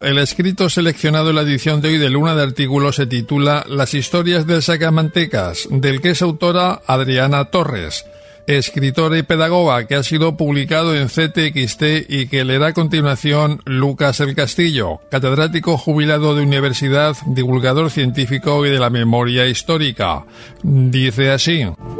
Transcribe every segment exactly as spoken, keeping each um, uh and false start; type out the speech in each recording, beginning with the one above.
El escrito seleccionado en la edición de hoy de Luna de Artículos se titula Las historias del sacamantecas, del que es autora Adriana Torres, escritora y pedagoga, que ha sido publicado en C T X T y que leerá a continuación Lucas El Castillo, catedrático jubilado de universidad, divulgador científico y de la memoria histórica. Dice así: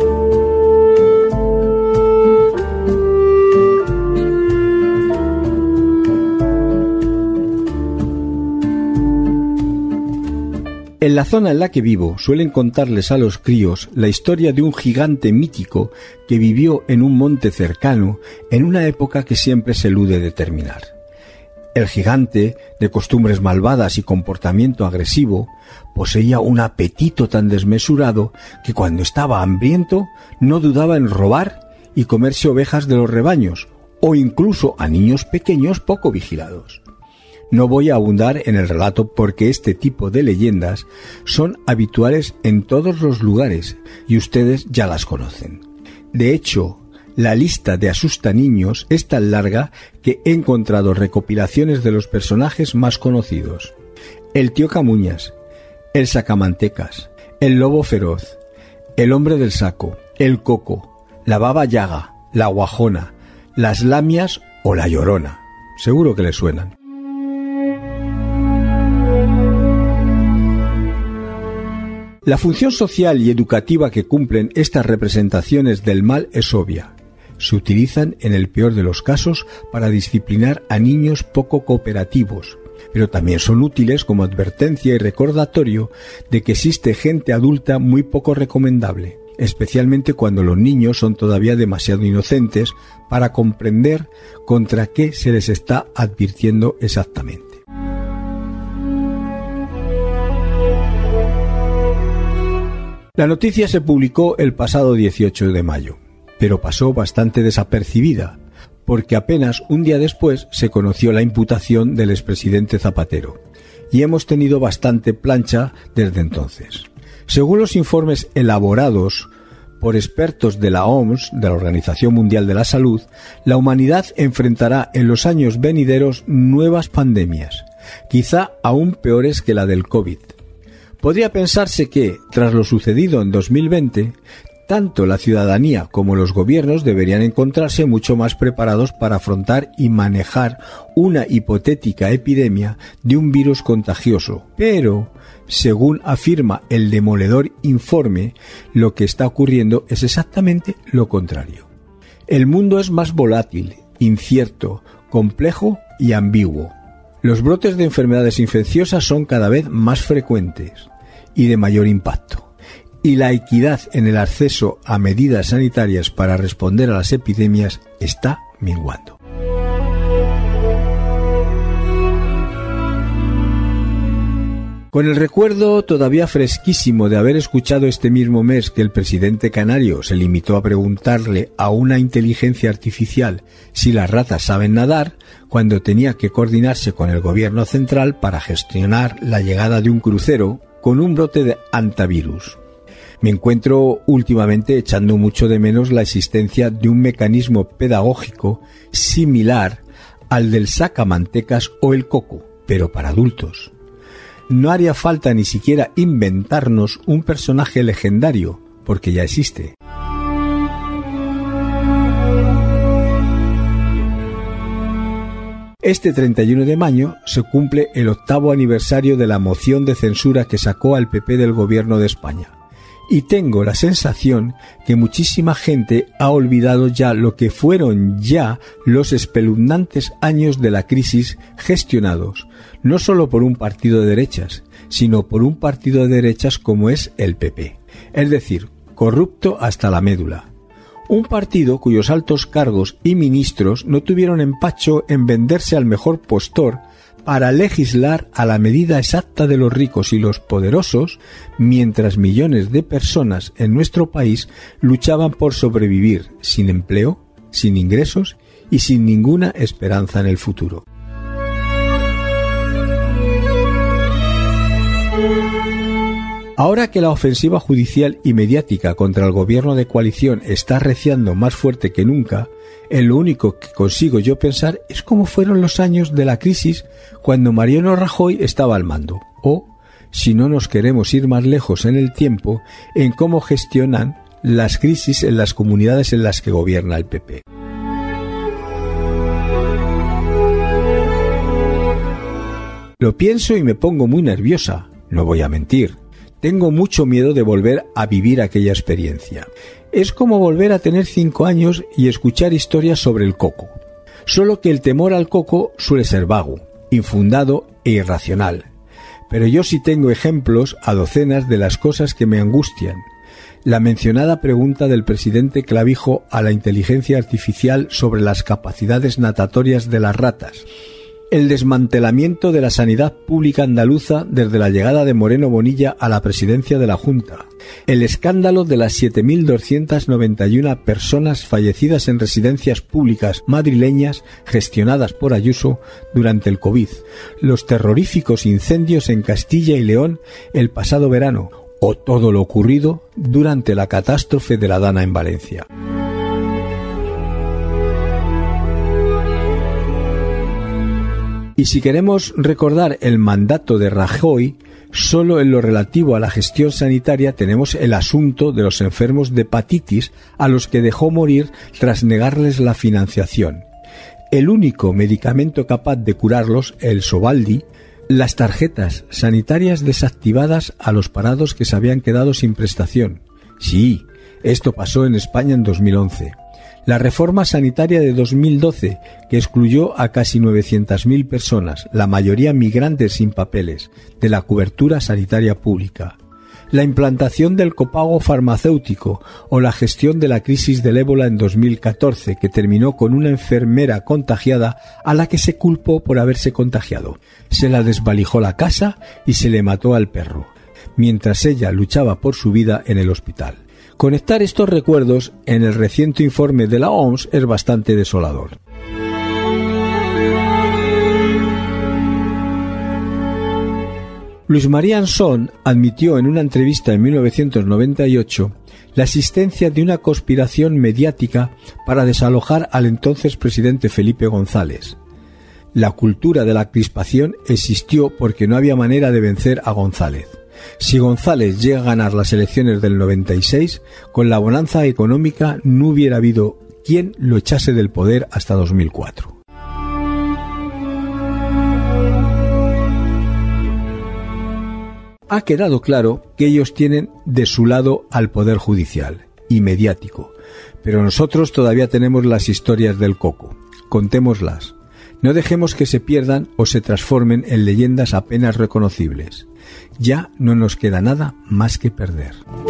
En la zona en la que vivo suelen contarles a los críos la historia de un gigante mítico que vivió en un monte cercano en una época que siempre se elude determinar. El gigante, de costumbres malvadas y comportamiento agresivo, poseía un apetito tan desmesurado que cuando estaba hambriento no dudaba en robar y comerse ovejas de los rebaños o incluso a niños pequeños poco vigilados. No voy a abundar en el relato porque este tipo de leyendas son habituales en todos los lugares y ustedes ya las conocen. De hecho, la lista de asustaniños es tan larga que he encontrado recopilaciones de los personajes más conocidos: el tío Camuñas, el sacamantecas, el lobo feroz, el hombre del saco, el coco, la baba yaga, la guajona, las lamias o la llorona. Seguro que les suenan. La función social y educativa que cumplen estas representaciones del mal es obvia. Se utilizan, en el peor de los casos, para disciplinar a niños poco cooperativos, pero también son útiles como advertencia y recordatorio de que existe gente adulta muy poco recomendable, especialmente cuando los niños son todavía demasiado inocentes para comprender contra qué se les está advirtiendo exactamente. La noticia se publicó el pasado dieciocho de mayo, pero pasó bastante desapercibida, porque apenas un día después se conoció la imputación del expresidente Zapatero, y hemos tenido bastante plancha desde entonces. Según los informes elaborados por expertos de la O M S, de la Organización Mundial de la Salud, la humanidad enfrentará en los años venideros nuevas pandemias, quizá aún peores que la del COVID. Podría pensarse que, tras lo sucedido en dos mil veinte, tanto la ciudadanía como los gobiernos deberían encontrarse mucho más preparados para afrontar y manejar una hipotética epidemia de un virus contagioso. Pero, según afirma el demoledor informe, lo que está ocurriendo es exactamente lo contrario. El mundo es más volátil, incierto, complejo y ambiguo. Los brotes de enfermedades infecciosas son cada vez más frecuentes y de mayor impacto, y la equidad en el acceso a medidas sanitarias para responder a las epidemias está menguando. Con el recuerdo todavía fresquísimo de haber escuchado este mismo mes que el presidente canario se limitó a preguntarle a una inteligencia artificial si las ratas saben nadar, cuando tenía que coordinarse con el gobierno central para gestionar la llegada de un crucero con un brote de hantavirus. Me encuentro últimamente echando mucho de menos la existencia de un mecanismo pedagógico similar al del sacamantecas o el coco, pero para adultos. No haría falta ni siquiera inventarnos un personaje legendario, porque ya existe. Este treinta y uno de mayo se cumple el octavo aniversario de la moción de censura que sacó al P P del gobierno de España. Y tengo la sensación que muchísima gente ha olvidado ya lo que fueron ya los espeluznantes años de la crisis gestionados, no solo por un partido de derechas, sino por un partido de derechas como es el P P, es decir, corrupto hasta la médula. Un partido cuyos altos cargos y ministros no tuvieron empacho en venderse al mejor postor para legislar a la medida exacta de los ricos y los poderosos, mientras millones de personas en nuestro país luchaban por sobrevivir sin empleo, sin ingresos y sin ninguna esperanza en el futuro. Ahora que la ofensiva judicial y mediática contra el gobierno de coalición está arreciando más fuerte que nunca, en lo único que consigo yo pensar es cómo fueron los años de la crisis cuando Mariano Rajoy estaba al mando, o, si no nos queremos ir más lejos en el tiempo, en cómo gestionan las crisis en las comunidades en las que gobierna el P P. Lo pienso y me pongo muy nerviosa, no voy a mentir. Tengo mucho miedo de volver a vivir aquella experiencia. Es como volver a tener cinco años y escuchar historias sobre el coco. Solo que el temor al coco suele ser vago, infundado e irracional. Pero yo sí tengo ejemplos a docenas de las cosas que me angustian. La mencionada pregunta del presidente Clavijo a la inteligencia artificial sobre las capacidades natatorias de las ratas. El desmantelamiento de la sanidad pública andaluza desde la llegada de Moreno Bonilla a la presidencia de la Junta. El escándalo de las siete mil doscientas noventa y una personas fallecidas en residencias públicas madrileñas gestionadas por Ayuso durante el COVID. Los terroríficos incendios en Castilla y León el pasado verano. O todo lo ocurrido durante la catástrofe de la Dana en Valencia. Y si queremos recordar el mandato de Rajoy, solo en lo relativo a la gestión sanitaria tenemos el asunto de los enfermos de hepatitis a los que dejó morir tras negarles la financiación. El único medicamento capaz de curarlos, el Sovaldi, las tarjetas sanitarias desactivadas a los parados que se habían quedado sin prestación. Sí, esto pasó en España en dos mil once. La reforma sanitaria de dos mil doce, que excluyó a casi novecientas mil personas, la mayoría migrantes sin papeles, de la cobertura sanitaria pública. La implantación del copago farmacéutico o la gestión de la crisis del ébola en dos mil catorce, que terminó con una enfermera contagiada a la que se culpó por haberse contagiado. Se la desvalijó la casa y se le mató al perro, mientras ella luchaba por su vida en el hospital. Conectar estos recuerdos en el reciente informe de la O M S es bastante desolador. Luis María Ansón admitió en una entrevista en mil novecientos noventa y ocho la existencia de una conspiración mediática para desalojar al entonces presidente Felipe González. La cultura de la crispación existió porque no había manera de vencer a González. Si González llega a ganar las elecciones del noventa y seis, con la bonanza económica no hubiera habido quien lo echase del poder hasta dos mil cuatro. Ha quedado claro que ellos tienen de su lado al poder judicial y mediático, pero nosotros todavía tenemos las historias del coco. Contémoslas. No dejemos que se pierdan o se transformen en leyendas apenas reconocibles. Ya no nos queda nada más que perder.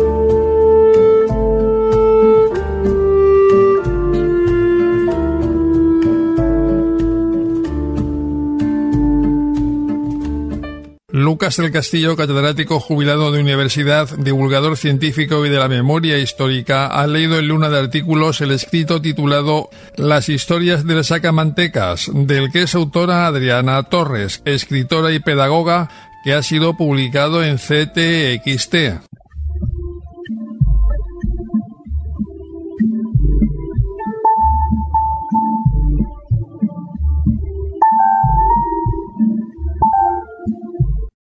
Lucas del Castillo, catedrático jubilado de universidad, divulgador científico y de la memoria histórica, ha leído en Luna de Artículos el escrito titulado Las historias del sacamantecas, del que es autora Adriana Torres, escritora y pedagoga, que ha sido publicado en C T X T.